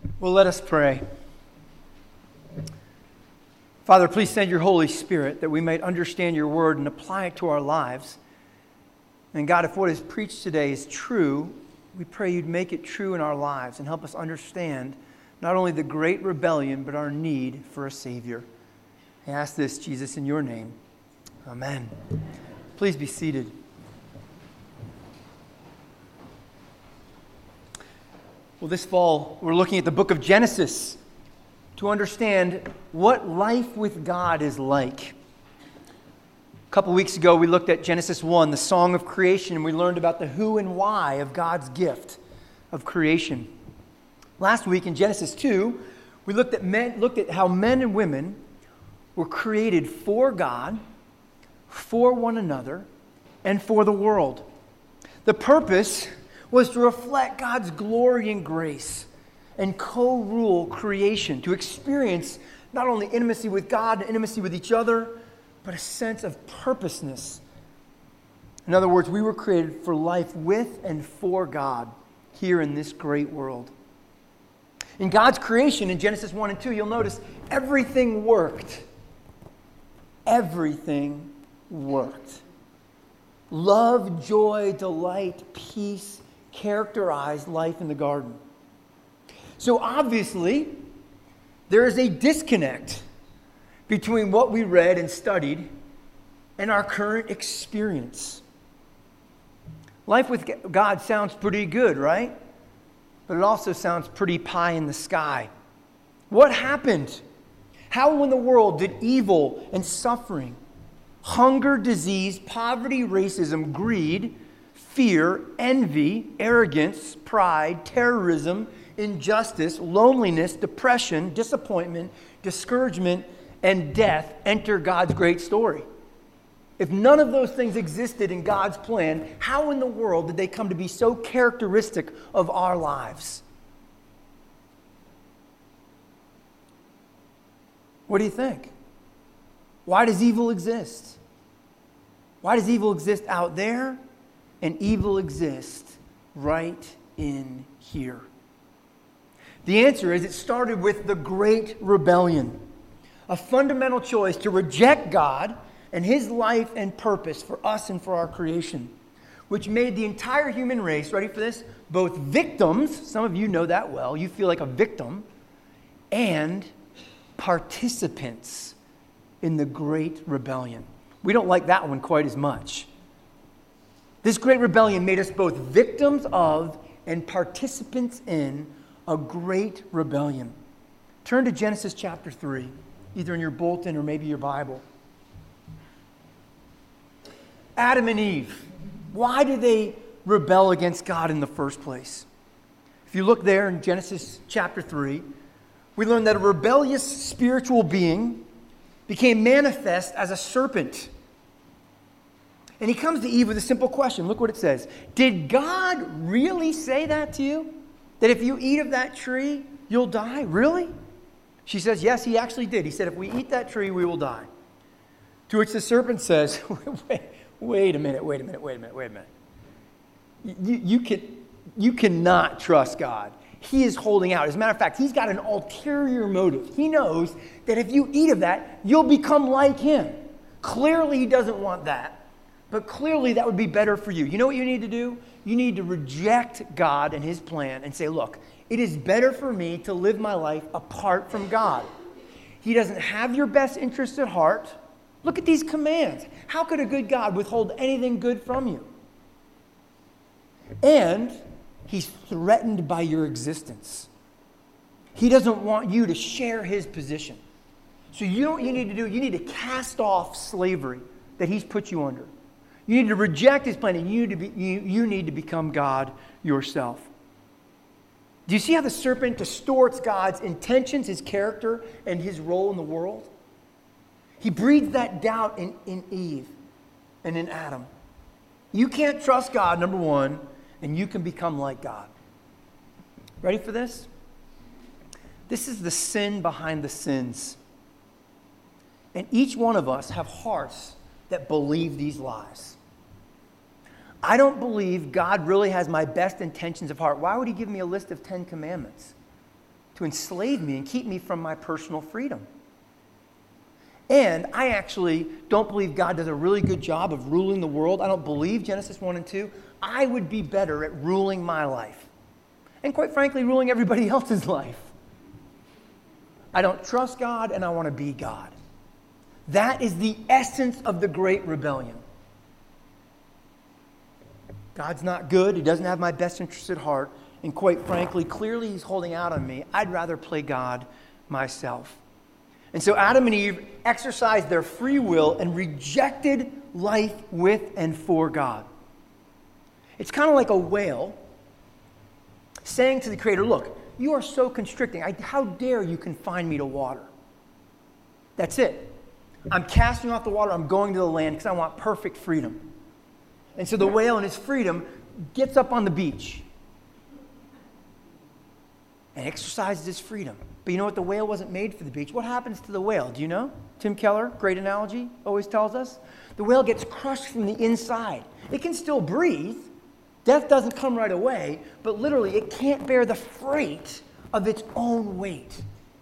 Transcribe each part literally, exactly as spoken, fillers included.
Well, let us pray. Father, please send your Holy Spirit that we might understand your word and apply it to our lives. And God, if what is preached today is true, we pray you'd make it true in our lives and help us understand not only the great rebellion, but our need for a Savior. I ask this, Jesus, in your name. Amen. Please be seated. Well, this fall, we're looking at the book of Genesis to understand what life with God is like. A couple weeks ago, we looked at Genesis one, the song of creation, and we learned about the who and why of God's gift of creation. Last week in Genesis two, we looked at men, looked at how men and women were created for God, for one another, and for the world. The purpose was to reflect God's glory and grace and co-rule creation, to experience not only intimacy with God and intimacy with each other, but a sense of purposeness. In other words, we were created for life with and for God here in this great world. In God's creation, in Genesis one and two, you'll notice everything worked. Everything worked. Love, joy, delight, peace characterized life in the garden. So obviously, there is a disconnect between what we read and studied and our current experience. Life with God sounds pretty good, right? But it also sounds pretty pie in the sky. What happened? How in the world did evil and suffering, hunger, disease, poverty, racism, greed, fear, envy, arrogance, pride, terrorism, injustice, loneliness, depression, disappointment, discouragement, and death enter God's great story? If none of those things existed in God's plan, how in the world did they come to be so characteristic of our lives? What do you think? Why does evil exist? Why does evil exist out there and evil exist right in here? The answer is it started with the Great Rebellion, a fundamental choice to reject God and His life and purpose for us and for our creation, which made the entire human race, ready for this, both victims, some of you know that well, you feel like a victim, and participants in the Great Rebellion. We don't like that one quite as much. This Great Rebellion made us both victims of and participants in a great rebellion. Turn to Genesis chapter three, either in your bulletin or maybe your Bible. Adam and Eve, why did they rebel against God in the first place? If you look there in Genesis chapter three, we learn that a rebellious spiritual being became manifest as a serpent. And he comes to Eve with a simple question. Look what it says. Did God really say that to you? That if you eat of that tree, you'll die? Really? She says, yes, he actually did. He said, if we eat that tree, we will die. To which the serpent says, wait, wait a minute, wait a minute, wait a minute, wait a minute. You, you, can, you cannot trust God. He is holding out. As a matter of fact, he's got an ulterior motive. He knows that if you eat of that, you'll become like him. Clearly, he doesn't want that. But clearly, that would be better for you. You know what you need to do? You need to reject God and his plan and say, look, it is better for me to live my life apart from God. He doesn't have your best interests at heart. Look at these commands. How could a good God withhold anything good from you? And he's threatened by your existence. He doesn't want you to share his position. So you know what you need to do? You need to cast off slavery that he's put you under. You need to reject his plan, and you need to, be, you, you need to become God yourself. Do you see how the serpent distorts God's intentions, his character, and his role in the world? He breeds that doubt in, in Eve and in Adam. You can't trust God, number one, and you can become like God. Ready for this? This is the sin behind the sins. And each one of us have hearts that believe these lies. I don't believe God really has my best intentions of heart. Why would he give me a list of Ten Commandments? to enslave me and keep me from my personal freedom. And I actually don't believe God does a really good job of ruling the world. I don't believe Genesis one and two. I would be better at ruling my life. And quite frankly, ruling everybody else's life. I don't trust God, and I want to be God. That is the essence of the Great Rebellion. God's not good. He doesn't have my best interest at heart. And quite frankly, clearly he's holding out on me. I'd rather play God myself. And so Adam and Eve exercised their free will and rejected life with and for God. It's kind of like a whale saying to the Creator, look, you are so constricting. I, how dare you confine me to water? That's it. I'm casting off the water. I'm going to the land because I want perfect freedom. And so the whale in his freedom gets up on the beach and exercises his freedom. But you know what? The whale wasn't made for the beach. What happens to the whale? Do you know? Tim Keller, great analogy, always tells us. The whale gets crushed from the inside. It can still breathe. Death doesn't come right away, but literally it can't bear the freight of its own weight.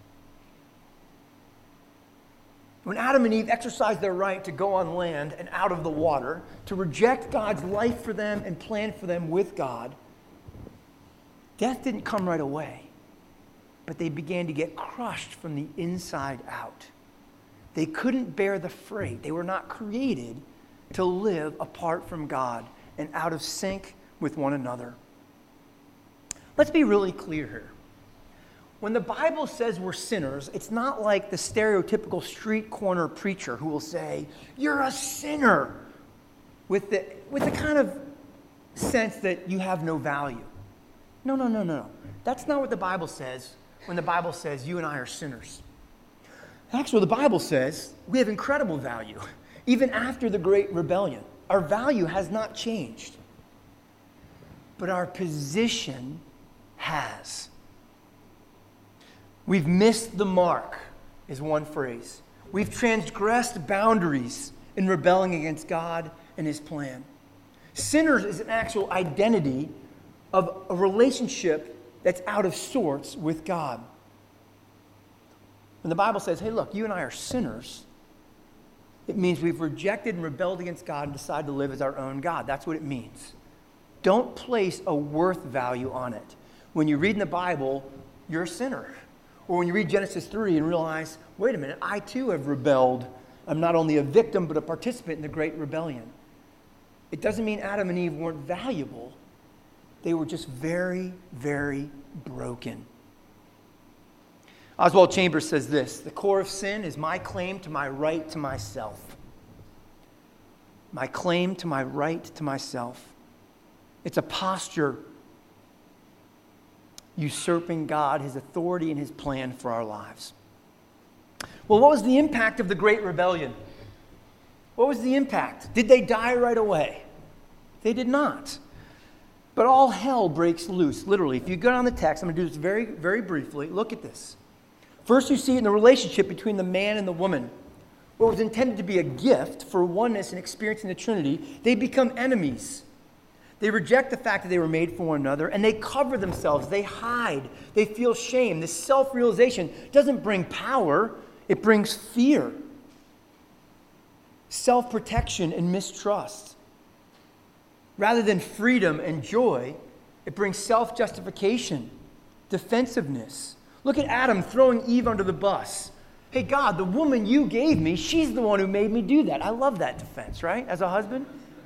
When Adam and Eve exercised their right to go on land and out of the water, to reject God's life for them and plan for them with God, death didn't come right away, but they began to get crushed from the inside out. They couldn't bear the freight. They were not created to live apart from God and out of sync with one another. Let's be really clear here. When the Bible says we're sinners, it's not like the stereotypical street corner preacher who will say, you're a sinner, with the, with the kind of sense that you have no value. No, no, no, no. That's not what the Bible says when the Bible says you and I are sinners. Actually, the Bible says we have incredible value. Even after the Great Rebellion, our value has not changed. But our position has. We've missed the mark, is one phrase. We've transgressed boundaries in rebelling against God and his plan. Sinners is an actual identity of a relationship that's out of sorts with God. When the Bible says, hey, look, you and I are sinners, it means we've rejected and rebelled against God and decided to live as our own God. That's what it means. Don't place a worth value on it. When you read in the Bible, you're a sinner. Or when you read Genesis three and realize, wait a minute, I too have rebelled. I'm not only a victim, but a participant in the Great Rebellion. It doesn't mean Adam and Eve weren't valuable. They were just very, very broken. Oswald Chambers says this, the core of sin is my claim to my right to myself. My claim to my right to myself. It's a posture usurping God, his authority, and his plan for our lives. Well, what was the impact of the Great Rebellion? What was the impact? Did they die right away? They did not. But all hell breaks loose, literally. If you go down the text, I'm going to do this very, very briefly. Look at this. First, you see it in the relationship between the man and the woman. What was intended to be a gift for oneness and experiencing the Trinity, they become enemies. They reject the fact that they were made for one another, and they cover themselves. They hide. They feel shame. This self-realization doesn't bring power. It brings fear, self-protection, and mistrust. Rather than freedom and joy, it brings self-justification, defensiveness. Look at Adam throwing Eve under the bus. Hey, God, the woman you gave me, she's the one who made me do that. I love that defense, right, as a husband?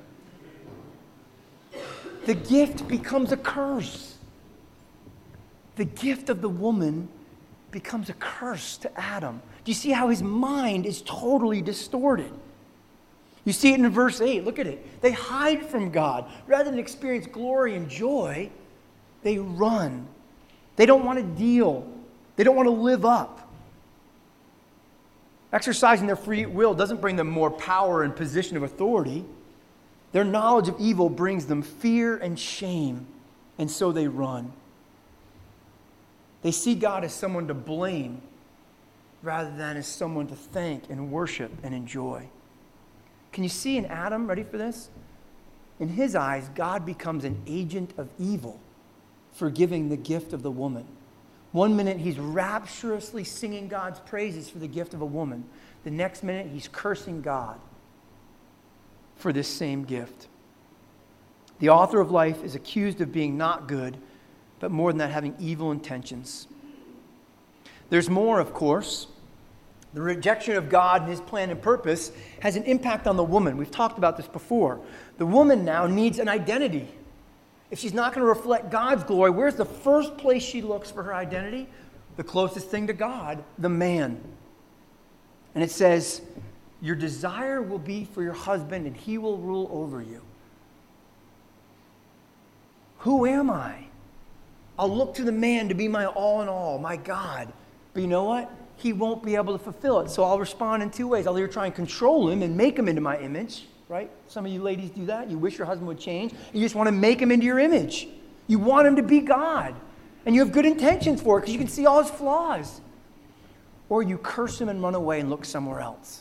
The gift becomes a curse. The gift of the woman becomes a curse to Adam. Do you see how his mind is totally distorted? You see it in verse eight. Look at it. They hide from God. Rather than experience glory and joy, they run. They don't want to deal. They don't want to live up. Exercising their free will doesn't bring them more power and position of authority. Their knowledge of evil brings them fear and shame, and so they run. They see God as someone to blame rather than as someone to thank and worship and enjoy. Can you see in Adam, ready for this? In his eyes, God becomes an agent of evil for giving the gift of the woman. One minute he's rapturously singing God's praises for the gift of a woman. The next minute he's cursing God for this same gift. The author of life is accused of being not good, but more than that, having evil intentions. There's more, of course. The rejection of God and his plan and purpose has an impact on the woman. We've talked about this before. The woman now needs an identity. If she's not going to reflect God's glory, where's the first place she looks for her identity? The closest thing to God, the man. And it says, your desire will be for your husband and he will rule over you. Who am I? I'll look to the man to be my all in all, my God. But you know what? He won't be able to fulfill it. So I'll respond in two ways. I'll either try and control him and make him into my image, right? Some of you ladies do that. You wish your husband would change. You just want to make him into your image. You want him to be God. And you have good intentions for it because you can see all his flaws. Or you curse him and run away and look somewhere else.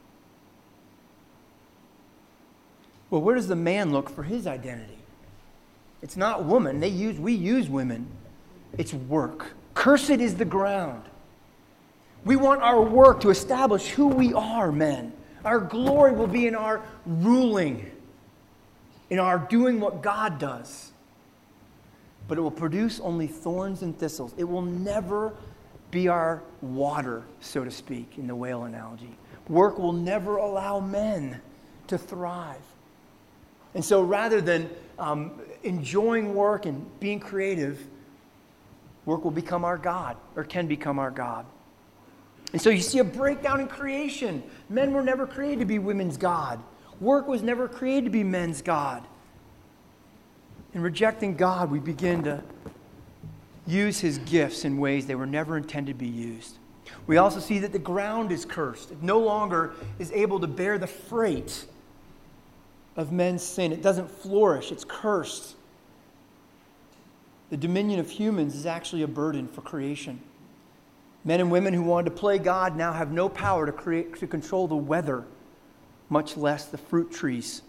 Well, where does the man look for his identity? It's not woman. They use, we use women. It's work. Cursed is the ground. We want our work to establish who we are, men. Our glory will be in our ruling, in our doing what God does. But it will produce only thorns and thistles. It will never be our water, so to speak, in the whale analogy. Work will never allow men to thrive. And so rather than um, enjoying work and being creative, work will become our God, or can become our God. And so you see a breakdown in creation. Men were never created to be women's God. Work was never created to be men's God. In rejecting God, we begin to use his gifts in ways they were never intended to be used. We also see that the ground is cursed. It no longer is able to bear the freight of men's sin. It doesn't flourish. It's cursed. The dominion of humans is actually a burden for creation. Men and women who wanted to play God now have no power to create, to control the weather, much less the fruit trees.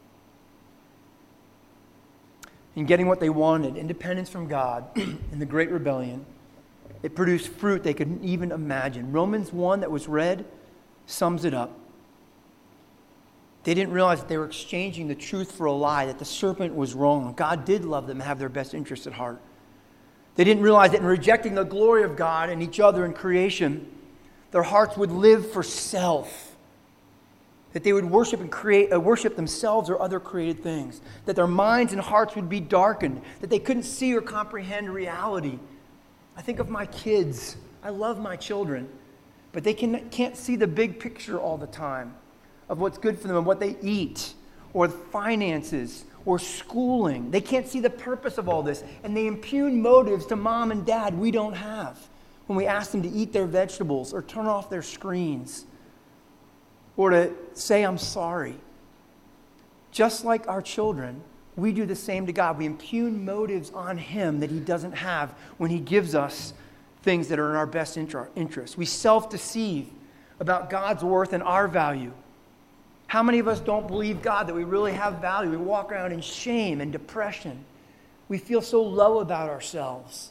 In getting what they wanted, independence from God in the Great Rebellion, it produced fruit they couldn't even imagine. Romans one that was read sums it up. They didn't realize that they were exchanging the truth for a lie, that the serpent was wrong. God did love them and have their best interests at heart. They didn't realize that in rejecting the glory of God and each other in creation, their hearts would live for self. That they would worship and create, uh, worship themselves or other created things. That their minds and hearts would be darkened. That they couldn't see or comprehend reality. I think of my kids. I love my children. But they can, can't see the big picture all the time of what's good for them and what they eat or finances or schooling. They can't see the purpose of all this. And they impugn motives to mom and dad we don't have when we ask them to eat their vegetables or turn off their screens or to say, I'm sorry. Just like our children, we do the same to God. We impugn motives on him that he doesn't have when he gives us things that are in our best interest. We self-deceive about God's worth and our value. How many of us don't believe God that we really have value? We walk around in shame and depression. We feel so low about ourselves.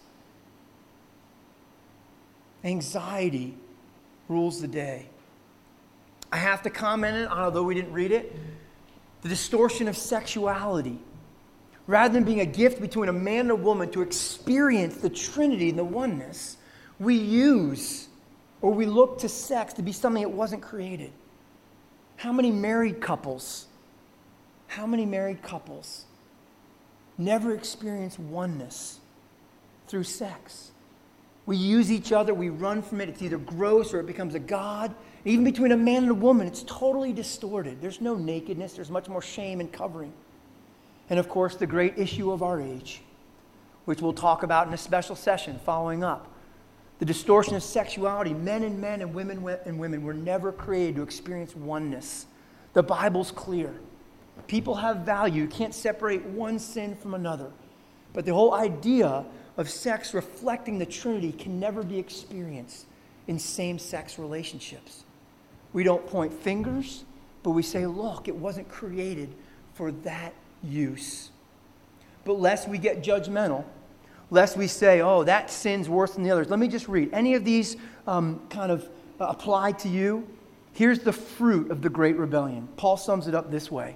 Anxiety rules the day. I have to comment on it, although we didn't read it, the distortion of sexuality. Rather than being a gift between a man and a woman to experience the Trinity and the oneness, we use or we look to sex to be something it wasn't created. How many married couples, how many married couples never experience oneness through sex? We use each other, we run from it. It's either gross or it becomes a god. Even between a man and a woman, it's totally distorted. There's no nakedness. There's much more shame and covering. And of course, the great issue of our age, which we'll talk about in a special session following up. The distortion of sexuality. Men and men and women and women were never created to experience oneness. The Bible's clear. People have value. You can't separate one sin from another. But the whole idea of sex reflecting the Trinity can never be experienced in same-sex relationships. We don't point fingers, but we say, look, it wasn't created for that use. But lest we get judgmental, lest we say, oh, that sin's worse than the others. Let me just read. Any of these um, kind of uh, apply to you? Here's the fruit of the great rebellion. Paul sums it up this way.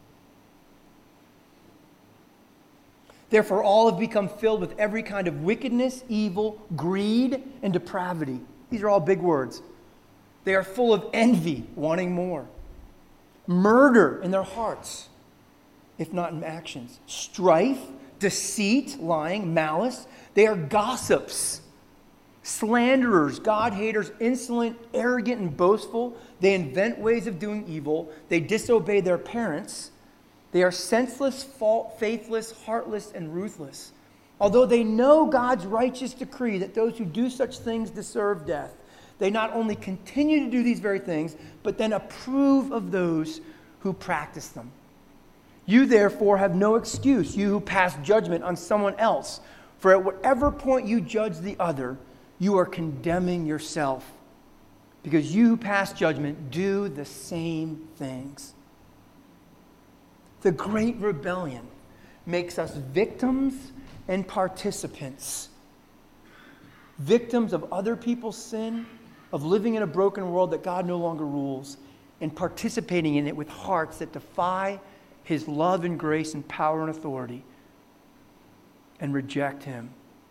Therefore, all have become filled with every kind of wickedness, evil, greed, and depravity. These are all big words. They are full of envy, wanting more. Murder in their hearts, if not in actions. Strife, deceit, lying, malice. They are gossips, slanderers, God-haters, insolent, arrogant, and boastful. They invent ways of doing evil. They disobey their parents. They are senseless, faithless, heartless, and ruthless. Although they know God's righteous decree that those who do such things deserve death, they not only continue to do these very things, but then approve of those who practice them. You, therefore, have no excuse, you who pass judgment on someone else. For at whatever point you judge the other, you are condemning yourself, because you who pass judgment do the same things. The great rebellion makes us victims and participants. Victims of other people's sin, of living in a broken world that God no longer rules, and participating in it with hearts that defy His love and grace and power and authority and reject Him.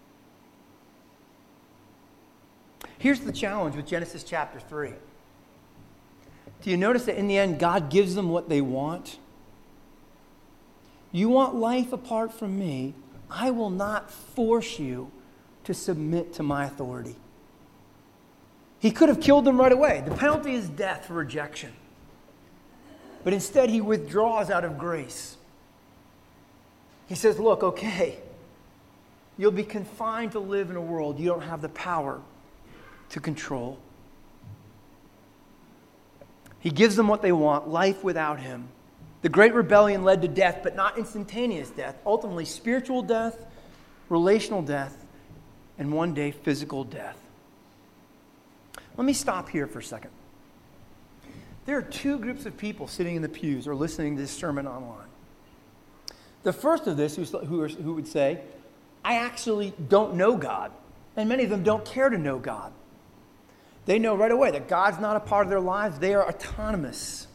Here's the challenge with Genesis chapter three. Do you notice that in the end, God gives them what they want? You want life apart from me, I will not force you to submit to my authority. He could have killed them right away. The penalty is death for rejection. But instead, he withdraws out of grace. He says, look, okay, you'll be confined to live in a world you don't have the power to control. He gives them what they want, life without him. The great rebellion led to death, but not instantaneous death. Ultimately, spiritual death, relational death, and one day, physical death. Let me stop here for a second. There are two groups of people sitting in the pews or listening to this sermon online. The first of this, who, are, who would say, I actually don't know God. And many of them don't care to know God. They know right away that God's not a part of their lives. They are autonomous.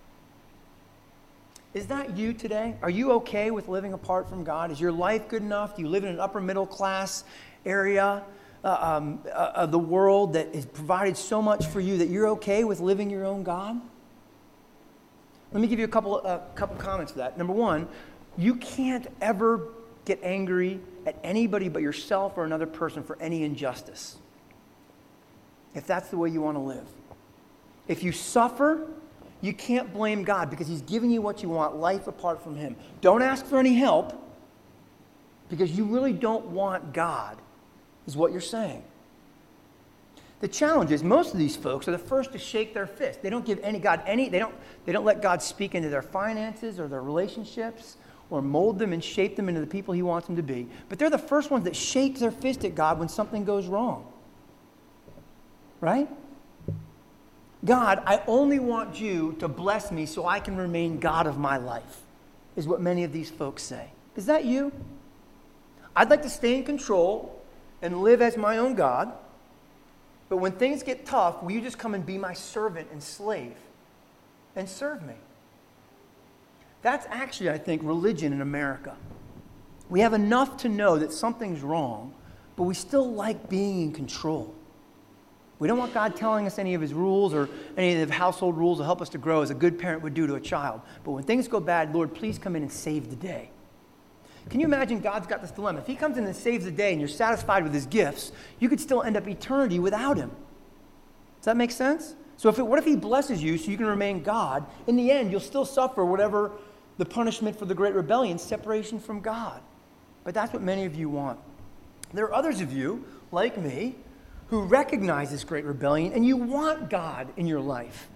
Is that you today? Are you okay with living apart from God? Is your life good enough? Do you live in an upper middle class area uh, um, uh, of the world that has provided so much for you that you're okay with living your own God? Let me give you a couple, uh, couple comments to that. Number one, you can't ever get angry at anybody but yourself or another person for any injustice, if that's the way you want to live. If you suffer, you can't blame God because He's giving you what you want, life apart from Him. Don't ask for any help because you really don't want God, is what you're saying. The challenge is most of these folks are the first to shake their fist. They don't give any God any, they don't, they don't let God speak into their finances or their relationships or mold them and shape them into the people He wants them to be. But they're the first ones that shake their fist at God when something goes wrong. Right? God, I only want you to bless me so I can remain God of my life, is what many of these folks say. Is that you? I'd like to stay in control and live as my own God, but when things get tough, will you just come and be my servant and slave and serve me? That's actually, I think, religion in America. We have enough to know that something's wrong, but we still like being in control. We don't want God telling us any of His rules or any of the household rules to help us to grow as a good parent would do to a child. But when things go bad, Lord, please come in and save the day. Can you imagine God's got this dilemma? If He comes in and saves the day and you're satisfied with His gifts, you could still end up eternity without Him. Does that make sense? So if it, what if He blesses you so you can remain God? In the end, you'll still suffer whatever the punishment for the great rebellion, separation from God. But that's what many of you want. There are others of you, like me, who recognize this great rebellion, and you want God in your life.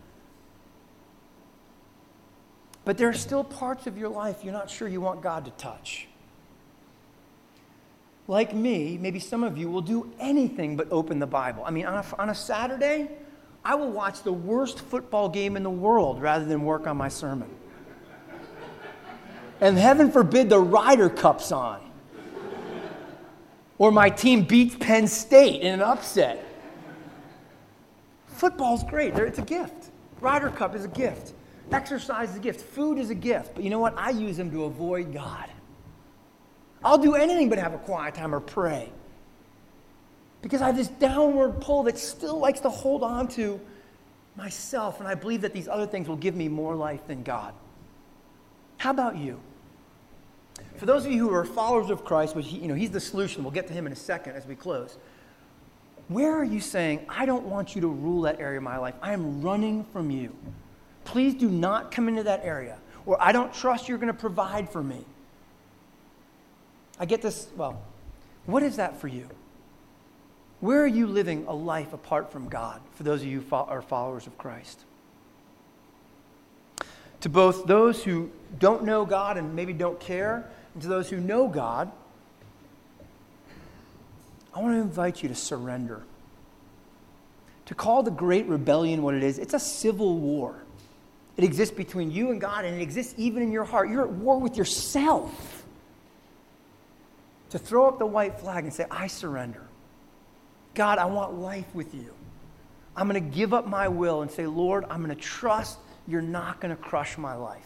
But there are still parts of your life you're not sure you want God to touch. Like me, maybe some of you will do anything but open the Bible. I mean, on a, on a Saturday, I will watch the worst football game in the world rather than work on my sermon. And heaven forbid the Ryder Cup's on. Or my team beats Penn State in an upset. Football's great. It's a gift. Ryder Cup is a gift. Exercise is a gift. Food is a gift. But you know what? I use them to avoid God. I'll do anything but have a quiet time or pray. Because I have this downward pull that still likes to hold on to myself. And I believe that these other things will give me more life than God. How about you? For those of you who are followers of Christ, which he, you know, he's the solution. We'll get to him in a second as we close. Where are you saying, I don't want you to rule that area of my life. I am running from you. Please do not come into that area. Or I don't trust you're going to provide for me. I get this, well, what is that for you? Where are you living a life apart from God, for those of you who are followers of Christ? To both those who don't know God and maybe don't care, and to those who know God, I want to invite you to surrender. To call the Great Rebellion what it is, it's a civil war. It exists between you and God, and it exists even in your heart. You're at war with yourself. To throw up the white flag and say, I surrender. God, I want life with you. I'm going to give up my will and say, Lord, I'm going to trust you're not going to crush my life.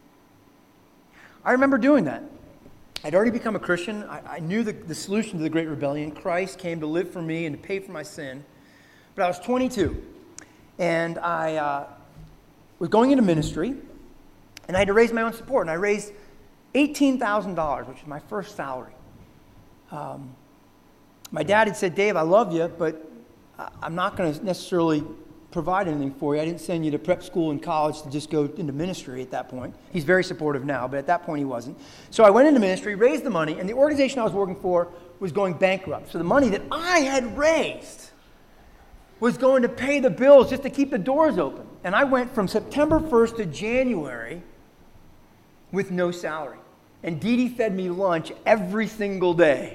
I remember doing that. I'd already become a Christian. I, I knew the, the solution to the Great Rebellion. Christ came to live for me and to pay for my sin. But I was twenty-two, and I uh, was going into ministry, and I had to raise my own support. And I raised eighteen thousand dollars, which was my first salary. Um, my dad had said, Dave, I love you, but I'm not going to necessarily provide anything for you. I didn't send you to prep school and college to just go into ministry at that point. He's very supportive now, but at that point he wasn't. So I went into ministry, raised the money, and the organization I was working for was going bankrupt. So the money that I had raised was going to pay the bills just to keep the doors open. And I went from September first to January with no salary. And Dee Dee fed me lunch every single day.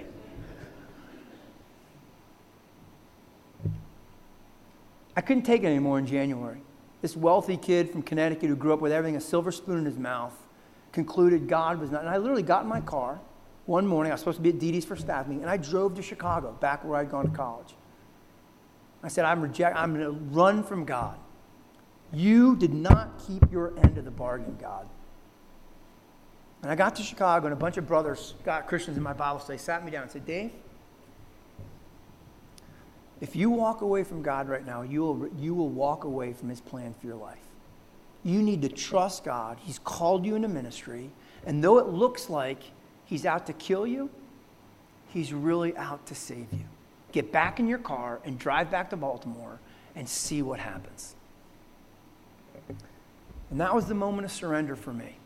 I couldn't take it anymore in January. This wealthy kid from Connecticut who grew up with everything, a silver spoon in his mouth, concluded God was not. And I literally got in my car one morning. I was supposed to be at Dee Dee's for staff meeting, and I drove to Chicago, back where I'd gone to college. I said, I'm reject. I'm going to run from God. You did not keep your end of the bargain, God. And I got to Chicago, and a bunch of brothers, got Christians in my Bible study, sat me down and said, Dave, if you walk away from God right now, you will, you will walk away from his plan for your life. You need to trust God. He's called you into ministry. And though it looks like he's out to kill you, he's really out to save you. Get back in your car and drive back to Baltimore and see what happens. And that was the moment of surrender for me.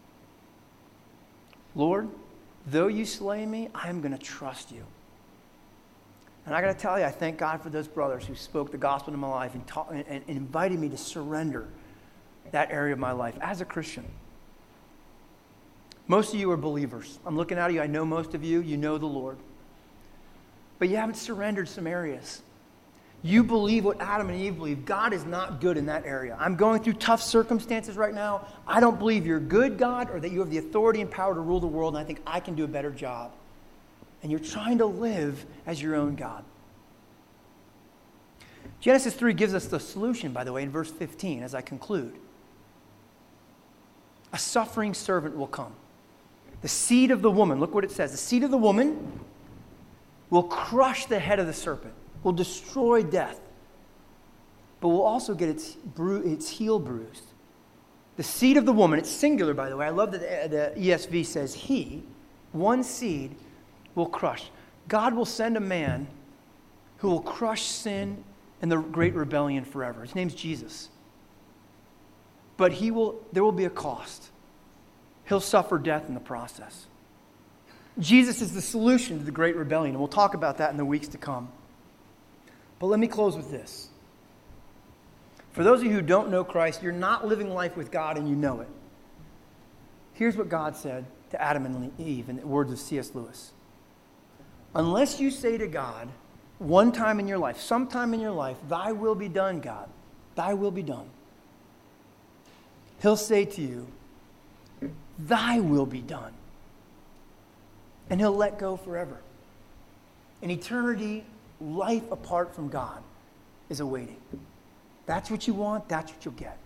Lord, though you slay me, I am going to trust you. And I got to tell you, I thank God for those brothers who spoke the gospel into my life and, taught, and, and invited me to surrender that area of my life as a Christian. Most of you are believers. I'm looking at you. I know most of you. You know the Lord. But you haven't surrendered some areas. You believe what Adam and Eve believe. God is not good in that area. I'm going through tough circumstances right now. I don't believe you're good, God, or that you have the authority and power to rule the world, and I think I can do a better job. And you're trying to live as your own God. Genesis three gives us the solution, by the way, in verse fifteen, as I conclude. A suffering servant will come. The seed of the woman, look what it says. The seed of the woman will crush the head of the serpent, will destroy death, but will also get its, bru- its heel bruised. The seed of the woman, it's singular, by the way. I love that the, the E S V says he, one seed, will crush. God will send a man who will crush sin and the great rebellion forever. His name's Jesus. But he will, there will be a cost. He'll suffer death in the process. Jesus is the solution to the great rebellion, and we'll talk about that in the weeks to come. But let me close with this. For those of you who don't know Christ, you're not living life with God and you know it. Here's what God said to Adam and Eve in the words of C S Lewis. Unless you say to God, one time in your life, sometime in your life, thy will be done, God. Thy will be done. He'll say to you, thy will be done. And he'll let go forever. An eternity, life apart from God, is awaiting. That's what you want, that's what you'll get.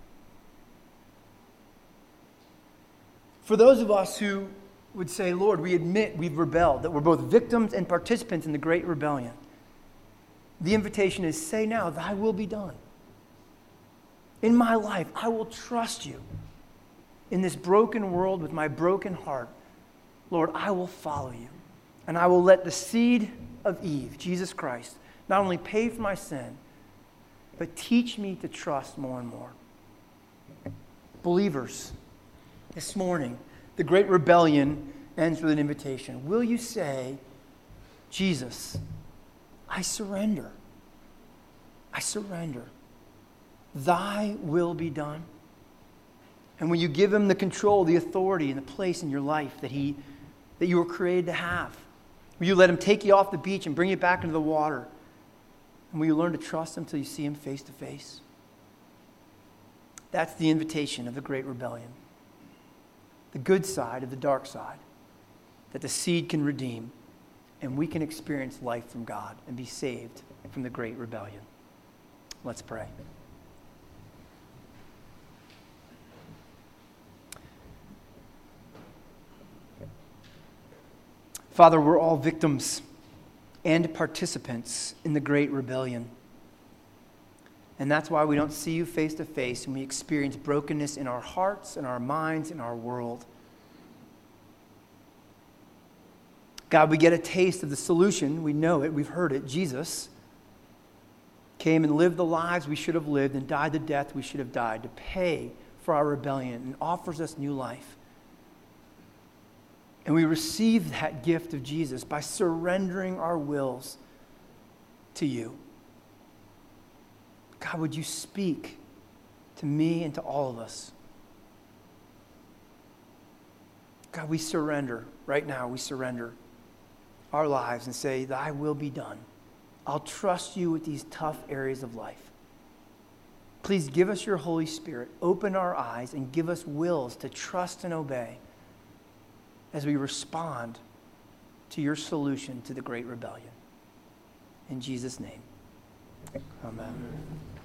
For those of us who would say, Lord, we admit we've rebelled, that we're both victims and participants in the great rebellion, the invitation is, say now, thy will be done. In my life, I will trust you. In this broken world with my broken heart, Lord, I will follow you. And I will let the seed of Eve, Jesus Christ, not only pay for my sin, but teach me to trust more and more. Believers, this morning, the great rebellion ends with an invitation. Will you say, Jesus, I surrender. I surrender. Thy will be done. And when you give him the control, the authority, and the place in your life that he, that you were created to have, will you let him take you off the beach and bring you back into the water? And will you learn to trust him until you see him face to face? That's the invitation of the great rebellion. The good side of the dark side, that the seed can redeem, and we can experience life from God and be saved from the great rebellion. Let's pray. Father, we're all victims and participants in the great rebellion. And that's why we don't see you face to face and we experience brokenness in our hearts, in our minds, in our world. God, we get a taste of the solution. We know it. We've heard it. Jesus came and lived the lives we should have lived and died the death we should have died to pay for our rebellion and offers us new life. And we receive that gift of Jesus by surrendering our wills to you. God, would you speak to me and to all of us? God, we surrender. Right now, we surrender our lives and say, thy will be done. I'll trust you with these tough areas of life. Please give us your Holy Spirit. Open our eyes and give us wills to trust and obey as we respond to your solution to the great rebellion. In Jesus' name, amen.